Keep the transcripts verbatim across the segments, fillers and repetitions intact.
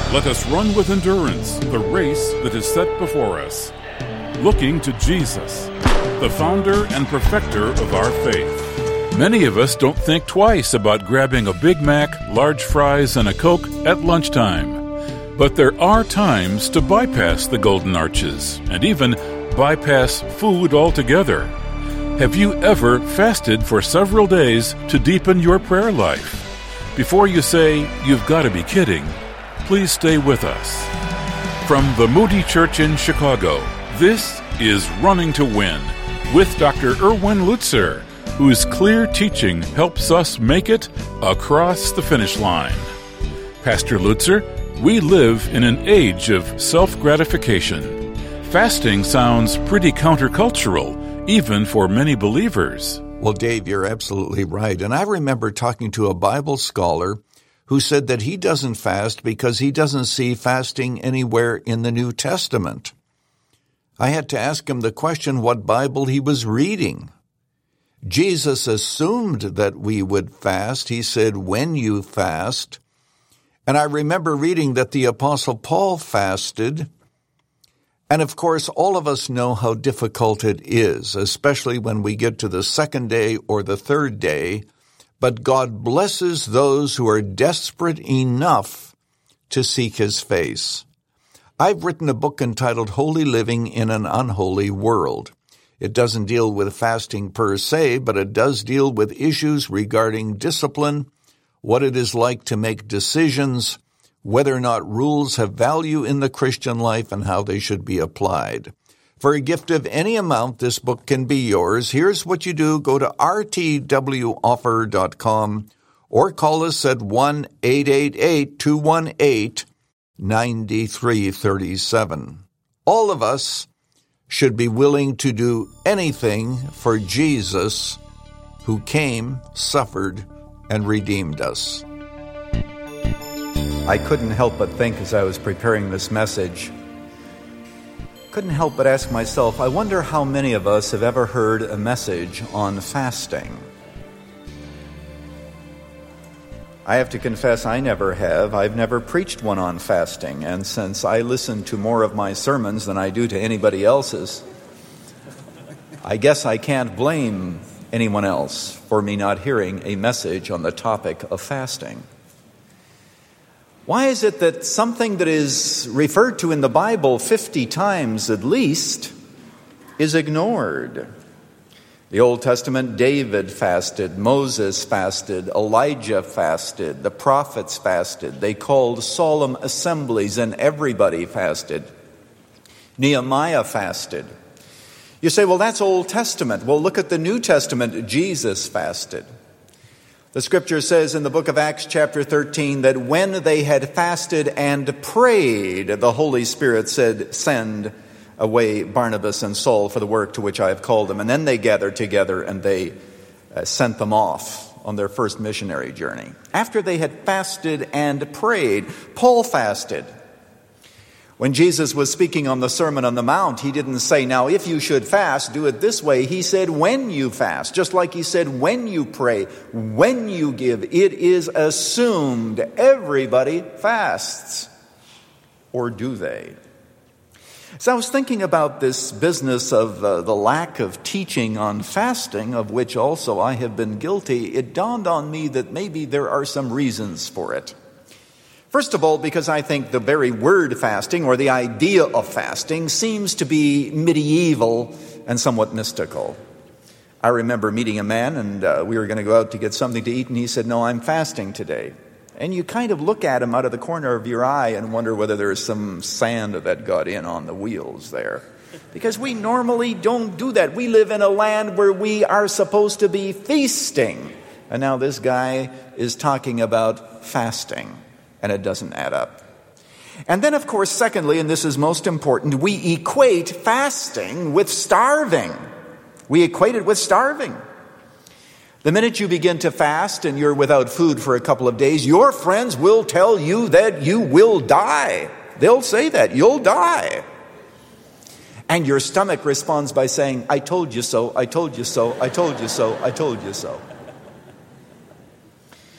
Let us run with endurance the race that is set before us, looking to Jesus, the founder and perfecter of our faith. Many of us don't think twice about grabbing a Big Mac, large fries, and a Coke at lunchtime. But there are times to bypass the golden arches and even bypass food altogether. Have you ever fasted for several days to deepen your prayer life? Before you say, "You've got to be kidding," please stay with us. From the Moody Church in Chicago, this is Running to Win with Doctor Erwin Lutzer, whose clear teaching helps us make it across the finish line. Pastor Lutzer, we live in an age of self-gratification. Fasting sounds pretty countercultural, even for many believers. Well, Dave, you're absolutely right. And I remember talking to a Bible scholar who said that he doesn't fast because he doesn't see fasting anywhere in the New Testament. I had to ask him the question what Bible he was reading. Jesus assumed that we would fast. He said, "When you fast." And I remember reading that the Apostle Paul fasted. And of course, all of us know how difficult it is, especially when we get to the second day or the third day. But God blesses those who are desperate enough to seek His face. I've written a book entitled Holy Living in an Unholy World. It doesn't deal with fasting per se, but it does deal with issues regarding discipline, what it is like to make decisions, whether or not rules have value in the Christian life, and how they should be applied. For a gift of any amount, this book can be yours. Here's what you do. Go to r t w offer dot com or call us at one eight eight eight, two one eight, nine three three seven. All of us should be willing to do anything for Jesus, who came, suffered, and redeemed us. I couldn't help but think as I was preparing this message, couldn't help but ask myself, I wonder how many of us have ever heard a message on fasting. I have to confess I never have. I've never preached one on fasting, and since I listen to more of my sermons than I do to anybody else's, I guess I can't blame anyone else for me not hearing a message on the topic of fasting. Why is it that something that is referred to in the Bible fifty times at least is ignored? The Old Testament, David fasted, Moses fasted, Elijah fasted, the prophets fasted. They called solemn assemblies and everybody fasted. Nehemiah fasted. You say, well, that's Old Testament. Well, look at the New Testament. Jesus fasted. The scripture says in the book of Acts chapter thirteen that when they had fasted and prayed, the Holy Spirit said, "Send away Barnabas and Saul for the work to which I have called them." And then they gathered together and they uh, sent them off on their first missionary journey. After they had fasted and prayed, Paul fasted. When Jesus was speaking on the Sermon on the Mount, he didn't say, "Now, if you should fast, do it this way." He said, "When you fast," just like he said, "When you pray, when you give." It is assumed everybody fasts. Or do they? So I was thinking about this business of uh, the lack of teaching on fasting, of which also I have been guilty. It dawned on me that maybe there are some reasons for it. First of all, because I think the very word fasting, or the idea of fasting, seems to be medieval and somewhat mystical. I remember meeting a man, and uh, we were going to go out to get something to eat, and he said, "No, I'm fasting today." And you kind of look at him out of the corner of your eye and wonder whether there's some sand that got in on the wheels there. Because we normally don't do that. We live in a land where we are supposed to be feasting. And now this guy is talking about fasting. And it doesn't add up. And then, of course, secondly, and this is most important, we equate fasting with starving. We equate it with starving. The minute you begin to fast and you're without food for a couple of days, your friends will tell you that you will die. They'll say that. You'll die. And your stomach responds by saying, "I told you so, I told you so, I told you so, I told you so."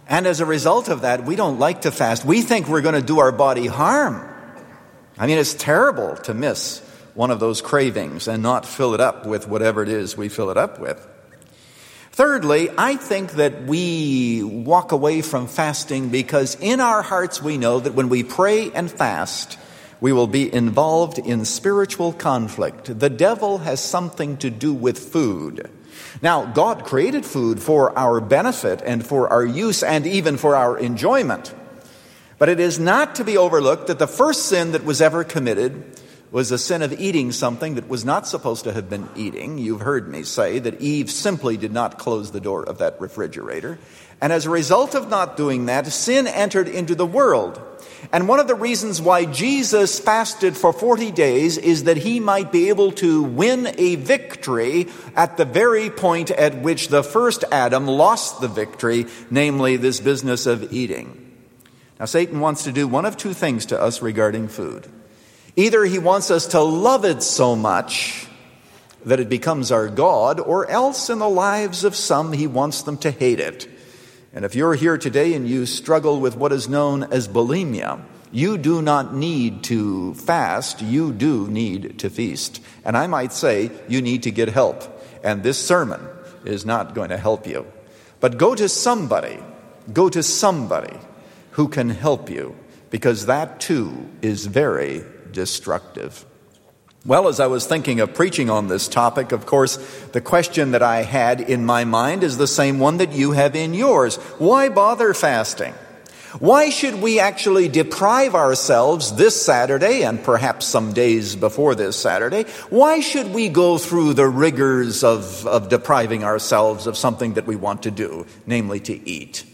And as a result of that, we don't like to fast. We think we're going to do our body harm. I mean, it's terrible to miss one of those cravings and not fill it up with whatever it is we fill it up with. Thirdly, I think that we walk away from fasting because in our hearts we know that when we pray and fast, we will be involved in spiritual conflict. The devil has something to do with food. Now, God created food for our benefit and for our use and even for our enjoyment. But it is not to be overlooked that the first sin that was ever committed was the sin of eating something that was not supposed to have been eating. You've heard me say that Eve simply did not close the door of that refrigerator. And as a result of not doing that, sin entered into the world. And one of the reasons why Jesus fasted for forty days is that he might be able to win a victory at the very point at which the first Adam lost the victory, namely this business of eating. Now, Satan wants to do one of two things to us regarding food. Either he wants us to love it so much that it becomes our God, or else in the lives of some he wants them to hate it. And if you're here today and you struggle with what is known as bulimia, you do not need to fast, you do need to feast. And I might say you need to get help. And this sermon is not going to help you. But go to somebody, go to somebody who can help you, because that too is very destructive. Well, as I was thinking of preaching on this topic, of course, the question that I had in my mind is the same one that you have in yours. Why bother fasting? Why should we actually deprive ourselves this Saturday and perhaps some days before this Saturday? Why should we go through the rigors of, of depriving ourselves of something that we want to do, namely to eat?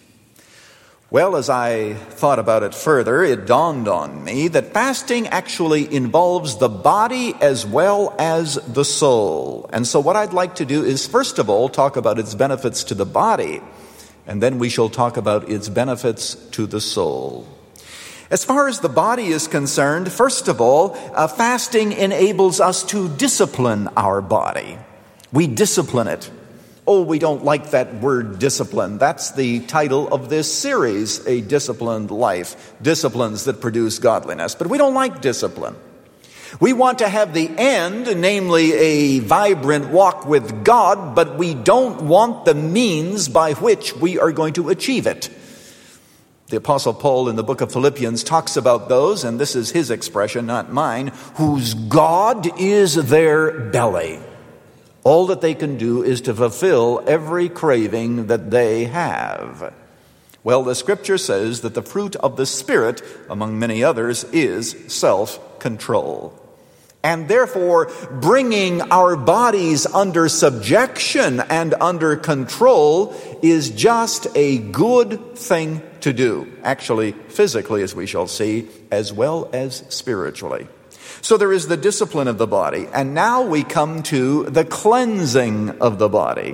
Well, as I thought about it further, it dawned on me that fasting actually involves the body as well as the soul. And so what I'd like to do is, first of all, talk about its benefits to the body, and then we shall talk about its benefits to the soul. As far as the body is concerned, first of all, uh, fasting enables us to discipline our body. We discipline it. Oh, we don't like that word discipline. That's the title of this series, A Disciplined Life, disciplines that produce godliness. But we don't like discipline. We want to have the end, namely a vibrant walk with God, but we don't want the means by which we are going to achieve it. The Apostle Paul in the book of Philippians talks about those, and this is his expression, not mine, whose God is their belly. All that they can do is to fulfill every craving that they have. Well, the scripture says that the fruit of the Spirit, among many others, is self-control. And therefore, bringing our bodies under subjection and under control is just a good thing to do. Actually, physically, as we shall see, as well as spiritually. So there is the discipline of the body. And now we come to the cleansing of the body.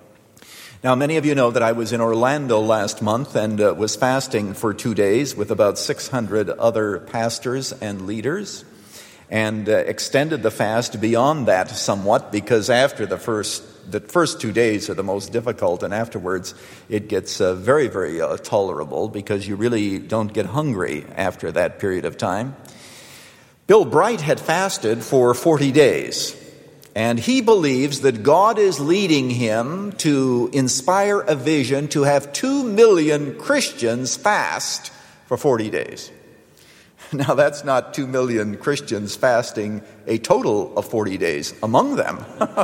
Now, many of you know that I was in Orlando last month and uh, was fasting for two days with about six hundred other pastors and leaders, and uh, extended the fast beyond that somewhat, because after the first the first two days are the most difficult, and afterwards it gets uh, very, very uh, tolerable, because you really don't get hungry after that period of time. Bill Bright had fasted for forty days, and he believes that God is leading him to inspire a vision to have two million Christians fast for forty days. Now, that's not two million Christians fasting a total of forty days among them.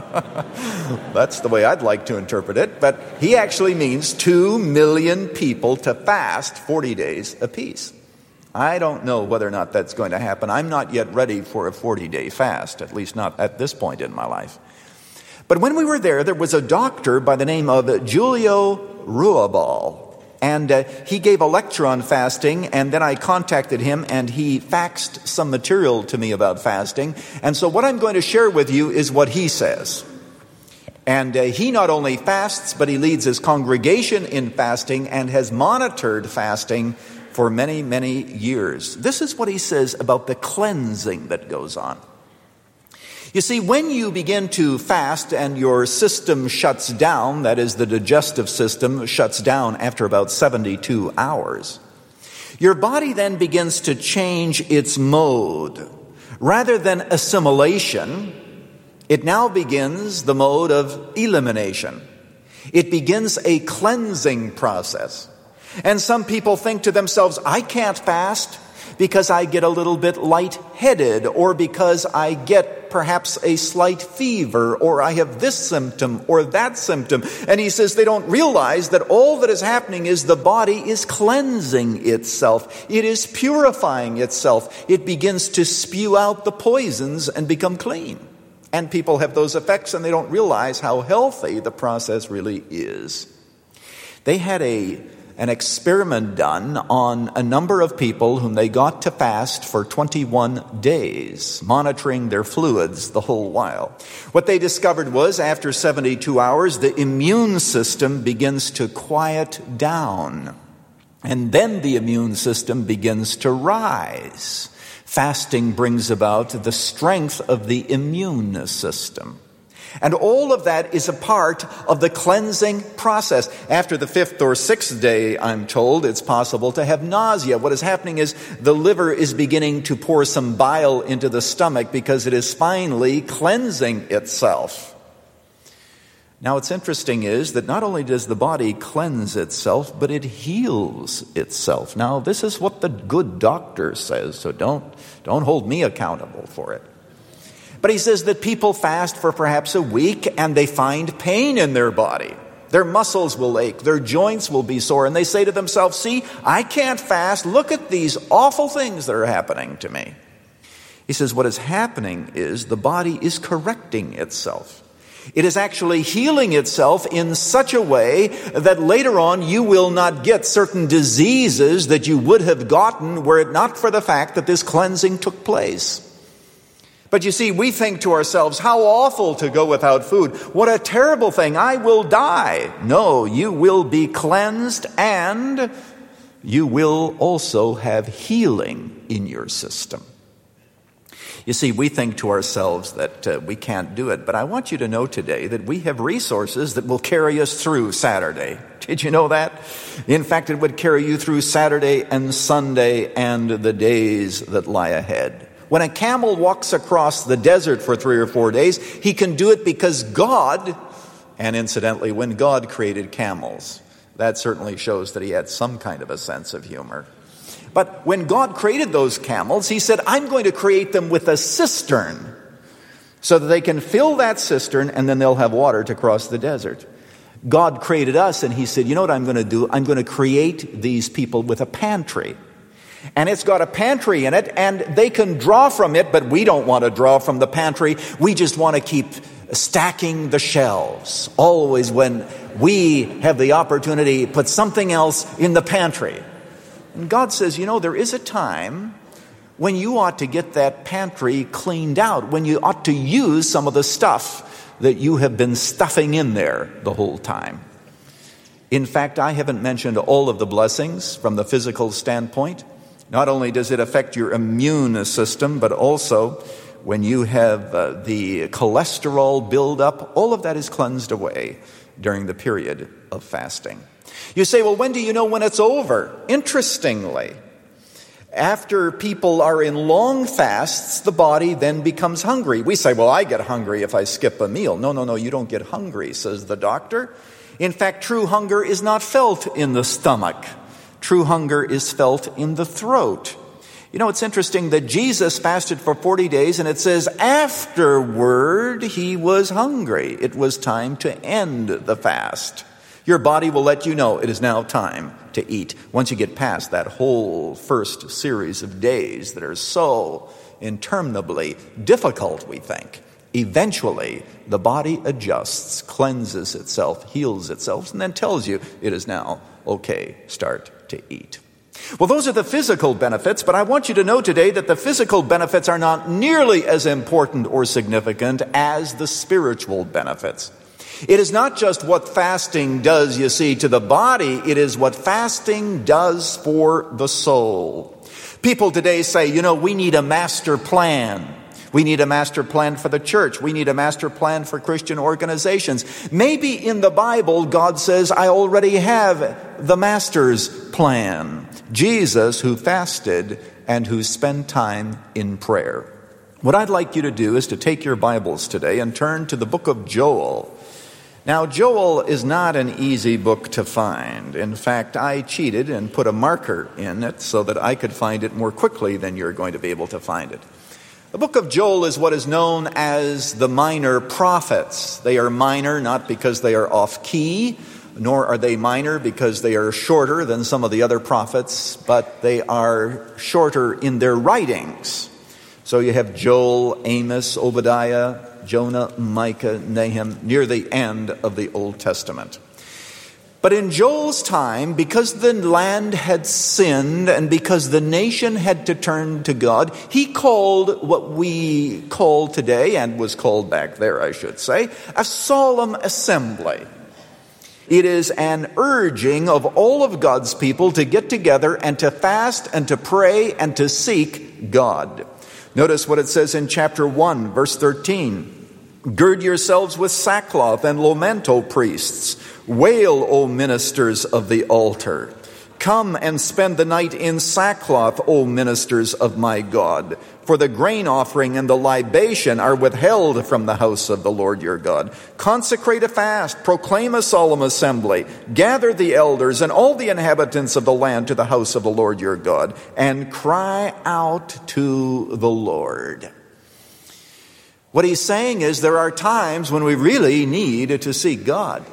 That's the way I'd like to interpret it. But he actually means two million people to fast forty days apiece. I don't know whether or not that's going to happen. I'm not yet ready for a forty-day fast, at least not at this point in my life. But when we were there, there was a doctor by the name of Julio Ruibal. And uh, he gave a lecture on fasting, and then I contacted him, and he faxed some material to me about fasting. And so what I'm going to share with you is what he says. And uh, he not only fasts, but he leads his congregation in fasting and has monitored fasting for many, many years. This is what he says about the cleansing that goes on. You see, when you begin to fast and your system shuts down, that is, the digestive system shuts down after about seventy-two hours, your body then begins to change its mode. Rather than assimilation, it now begins the mode of elimination. It begins a cleansing process. And some people think to themselves, I can't fast because I get a little bit lightheaded, or because I get perhaps a slight fever, or I have this symptom or that symptom. And he says they don't realize that all that is happening is the body is cleansing itself. It is purifying itself. It begins to spew out the poisons and become clean. And people have those effects and they don't realize how healthy the process really is. They had a an experiment done on a number of people whom they got to fast for twenty-one days, monitoring their fluids the whole while. What they discovered was after seventy-two hours, the immune system begins to quiet down. And then the immune system begins to rise. Fasting brings about the strength of the immune system. And all of that is a part of the cleansing process. After the fifth or sixth day, I'm told, it's possible to have nausea. What is happening is the liver is beginning to pour some bile into the stomach because it is finally cleansing itself. Now, what's interesting is that not only does the body cleanse itself, but it heals itself. Now, this is what the good doctor says, so don't, don't hold me accountable for it. But he says that people fast for perhaps a week and they find pain in their body. Their muscles will ache, their joints will be sore, and they say to themselves, see, I can't fast. Look at these awful things that are happening to me. He says what is happening is the body is correcting itself. It is actually healing itself in such a way that later on you will not get certain diseases that you would have gotten were it not for the fact that this cleansing took place. But you see, we think to ourselves, how awful to go without food. What a terrible thing. I will die. No, you will be cleansed and you will also have healing in your system. You see, we think to ourselves that uh, we can't do it. But I want you to know today that we have resources that will carry us through Saturday. Did you know that? In fact, it would carry you through Saturday and Sunday and the days that lie ahead. When a camel walks across the desert for three or four days, he can do it because God, and incidentally, when God created camels, that certainly shows that he had some kind of a sense of humor. But when God created those camels, he said, I'm going to create them with a cistern so that they can fill that cistern and then they'll have water to cross the desert. God created us and he said, you know what I'm going to do? I'm going to create these people with a pantry. And it's got a pantry in it, and they can draw from it, but we don't want to draw from the pantry. We just want to keep stacking the shelves. Always when we have the opportunity, put something else in the pantry. And God says, you know, there is a time when you ought to get that pantry cleaned out, when you ought to use some of the stuff that you have been stuffing in there the whole time. In fact, I haven't mentioned all of the blessings from the physical standpoint. Not only does it affect your immune system, but also when you have uh, the cholesterol buildup, all of that is cleansed away during the period of fasting. You say, well, when do you know when it's over? Interestingly, after people are in long fasts, the body then becomes hungry. We say, well, I get hungry if I skip a meal. No, no, no, you don't get hungry, says the doctor. In fact, true hunger is not felt in the stomach. True hunger is felt in the throat. You know, it's interesting that Jesus fasted for forty days, and it says afterward he was hungry. It was time to end the fast. Your body will let you know it is now time to eat. Once you get past that whole first series of days that are so interminably difficult, we think, eventually the body adjusts, cleanses itself, heals itself, and then tells you it is now okay, start to eat. Well, those are the physical benefits, but I want you to know today that the physical benefits are not nearly as important or significant as the spiritual benefits. It is not just what fasting does, you see, to the body. It is what fasting does for the soul. People today say, you know, we need a master plan. We need a master plan for the church. We need a master plan for Christian organizations. Maybe in the Bible, God says, I already have the master's plan. Jesus, who fasted and who spent time in prayer. What I'd like you to do is to take your Bibles today and turn to the book of Joel. Now, Joel is not an easy book to find. In fact, I cheated and put a marker in it so that I could find it more quickly than you're going to be able to find it. The book of Joel is what is known as the minor prophets. They are minor not because they are off-key, nor are they minor because they are shorter than some of the other prophets, but they are shorter in their writings. So you have Joel, Amos, Obadiah, Jonah, Micah, Nahum, near the end of the Old Testament. But in Joel's time, because the land had sinned and because the nation had to turn to God, he called what we call today, and was called back there, I should say, a solemn assembly. It is an urging of all of God's people to get together and to fast and to pray and to seek God. Notice what it says in chapter one, verse thirteen. Gird yourselves with sackcloth and lament, O priests. Wail, O ministers of the altar. Come and spend the night in sackcloth, O ministers of my God. For the grain offering and the libation are withheld from the house of the Lord your God. Consecrate a fast, proclaim a solemn assembly, gather the elders and all the inhabitants of the land to the house of the Lord your God, and cry out to the Lord. What he's saying is there are times when we really need to seek God.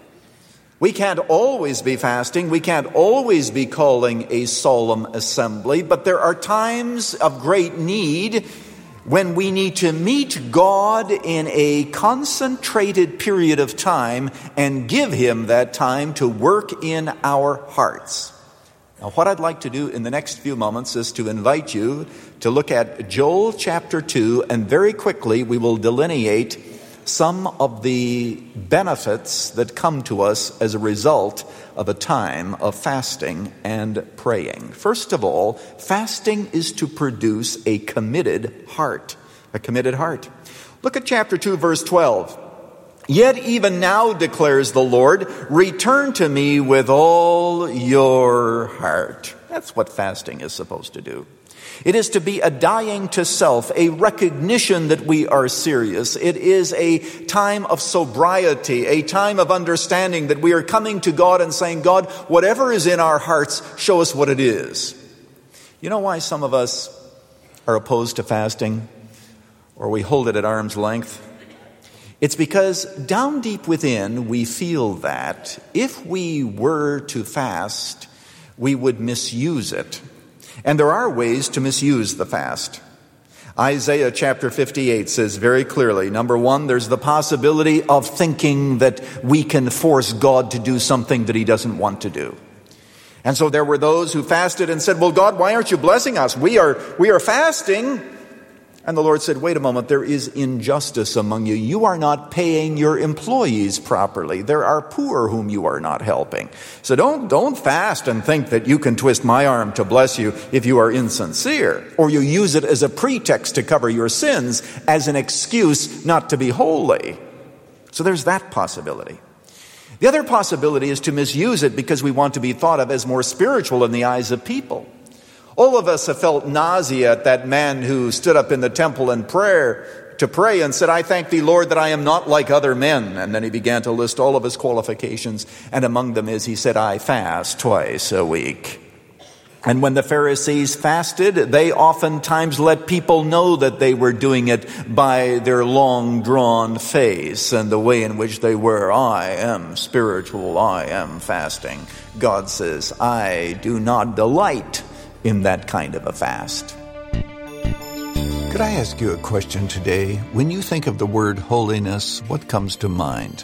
We can't always be fasting. We can't always be calling a solemn assembly. But there are times of great need when we need to meet God in a concentrated period of time and give him that time to work in our hearts. Now, what I'd like to do in the next few moments is to invite you to look at Joel chapter two, and very quickly we will delineate some of the benefits that come to us as a result of a time of fasting and praying. First of all, fasting is to produce a committed heart. A committed heart. Look at chapter two, verse twelve. Yet even now, declares the Lord, return to me with all your heart. That's what fasting is supposed to do. It is to be a dying to self, a recognition that we are serious. It is a time of sobriety, a time of understanding that we are coming to God and saying, God, whatever is in our hearts, show us what it is. You know why some of us are opposed to fasting, or we hold it at arm's length? It's because down deep within we feel that if we were to fast, we would misuse it. And there are ways to misuse the fast. Isaiah chapter fifty-eight says very clearly, number one, there's the possibility of thinking that we can force God to do something that he doesn't want to do. And so there were those who fasted and said, well, God, why aren't you blessing us? We are, we are fasting. And the Lord said, wait a moment, there is injustice among you. You are not paying your employees properly. There are poor whom you are not helping. So don't, don't fast and think that you can twist my arm to bless you if you are insincere, or you use it as a pretext to cover your sins, as an excuse not to be holy. So there's that possibility. The other possibility is to misuse it because we want to be thought of as more spiritual in the eyes of people. All of us have felt nausea at that man who stood up in the temple in prayer to pray and said, I thank thee, Lord, that I am not like other men. And then he began to list all of his qualifications. And among them is, he said, I fast twice a week. And when the Pharisees fasted, they oftentimes let people know that they were doing it by their long-drawn face and the way in which they were. I am spiritual. I am fasting. God says, I do not delight in that kind of a fast. Could I ask you a question today? When you think of the word holiness, what comes to mind?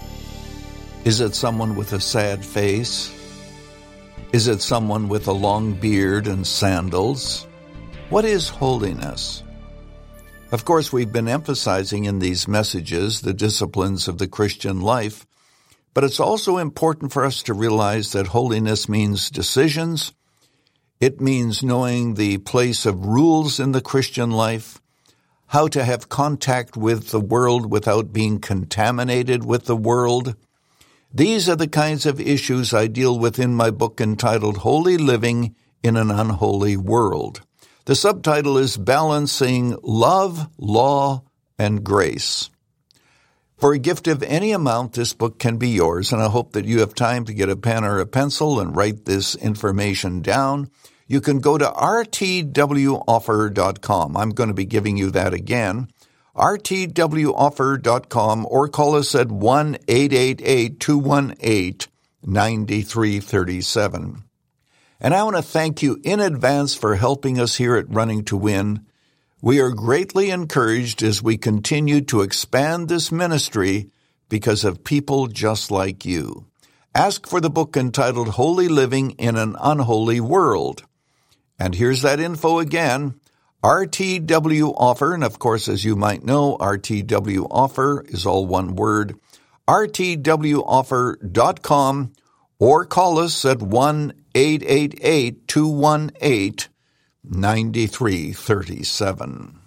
Is it someone with a sad face? Is it someone with a long beard and sandals? What is holiness? Of course, we've been emphasizing in these messages the disciplines of the Christian life, but it's also important for us to realize that holiness means decisions. It means knowing the place of rules in the Christian life, how to have contact with the world without being contaminated with the world. These are the kinds of issues I deal with in my book entitled Holy Living in an Unholy World. The subtitle is Balancing Love, Law, and Grace. For a gift of any amount, this book can be yours, and I hope that you have time to get a pen or a pencil and write this information down. You can go to r t w offer dot com. I'm going to be giving you that again. r t w offer dot com, or call us at one eight eight eight, two one eight, nine three three seven. And I want to thank you in advance for helping us here at Running to Win. We are greatly encouraged as we continue to expand this ministry because of people just like you. Ask for the book entitled Holy Living in an Unholy World. And here's that info again, R T W Offer, and of course, as you might know, R T W Offer is all one word, r t w offer dot com, or call us at one eight eight eight, two one eight, nine three three seven.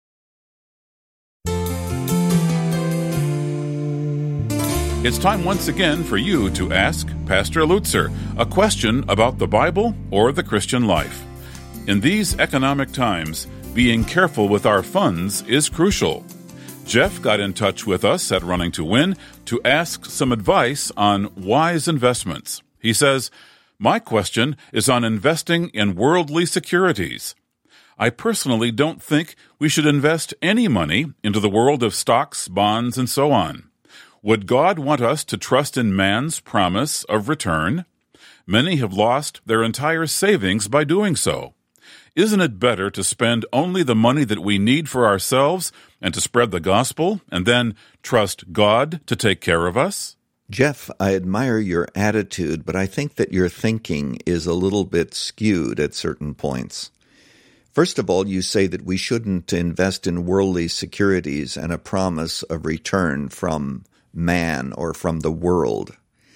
It's time once again for you to ask Pastor Lutzer a question about the Bible or the Christian life. In these economic times, being careful with our funds is crucial. Jeff got in touch with us at Running to Win to ask some advice on wise investments. He says, "My question is on investing in worldly securities. I personally don't think we should invest any money into the world of stocks, bonds, and so on. Would God want us to trust in man's promise of return? Many have lost their entire savings by doing so. Isn't it better to spend only the money that we need for ourselves and to spread the gospel, and then trust God to take care of us?" Jeff, I admire your attitude, but I think that your thinking is a little bit skewed at certain points. First of all, you say that we shouldn't invest in worldly securities and a promise of return from man or from the world.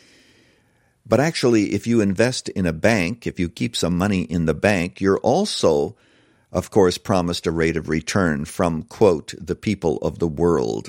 But actually, if you invest in a bank, if you keep some money in the bank, you're also, of course, promised a rate of return from, quote, the people of the world.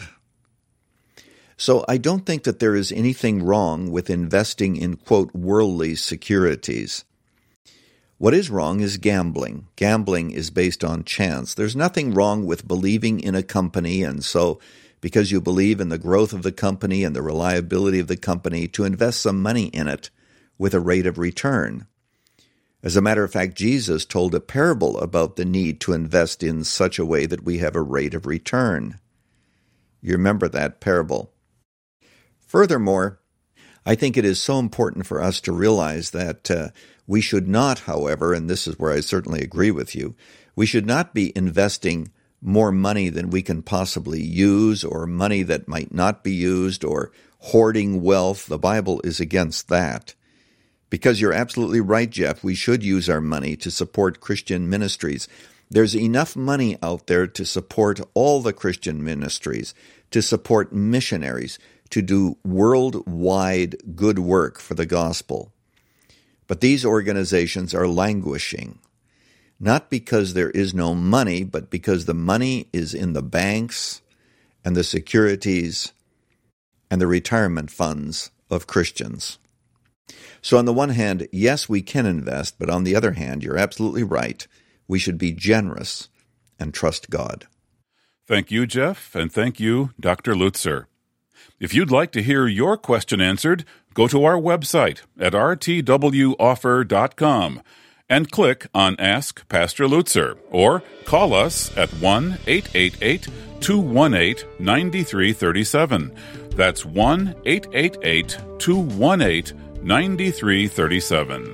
So I don't think that there is anything wrong with investing in, quote, worldly securities. What is wrong is gambling. Gambling is based on chance. There's nothing wrong with believing in a company, and so because you believe in the growth of the company and the reliability of the company, to invest some money in it with a rate of return. As a matter of fact, Jesus told a parable about the need to invest in such a way that we have a rate of return. You remember that parable. Furthermore, I think it is so important for us to realize that uh, we should not, however, and this is where I certainly agree with you, we should not be investing more money than we can possibly use, or money that might not be used, or hoarding wealth. The Bible is against that. Because you're absolutely right, Jeff, we should use our money to support Christian ministries. There's enough money out there to support all the Christian ministries, to support missionaries, to do worldwide good work for the gospel. But these organizations are languishing. Not because there is no money, but because the money is in the banks and the securities and the retirement funds of Christians. So on the one hand, yes, we can invest, but on the other hand, you're absolutely right. We should be generous and trust God. Thank you, Jeff, and thank you, Doctor Lutzer. If you'd like to hear your question answered, go to our website at r t w offer dot com. and click on Ask Pastor Lutzer, or call us at one eight eight eight, two one eight, nine three three seven. That's one eight eight eight, two one eight, nine three three seven.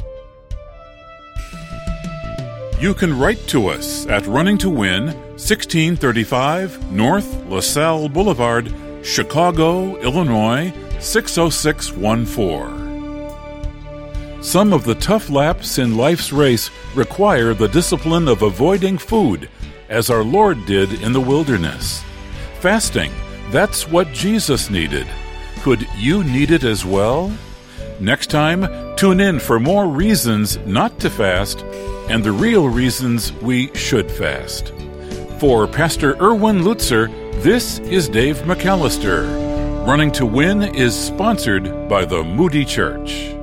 You can write to us at Running to Win, sixteen thirty-five North LaSalle Boulevard, Chicago, Illinois, six oh six one four. Some of the tough laps in life's race require the discipline of avoiding food, as our Lord did in the wilderness. Fasting, that's what Jesus needed. Could you need it as well? Next time, tune in for more reasons not to fast and the real reasons we should fast. For Pastor Erwin Lutzer, this is Dave McAllister. Running to Win is sponsored by the Moody Church.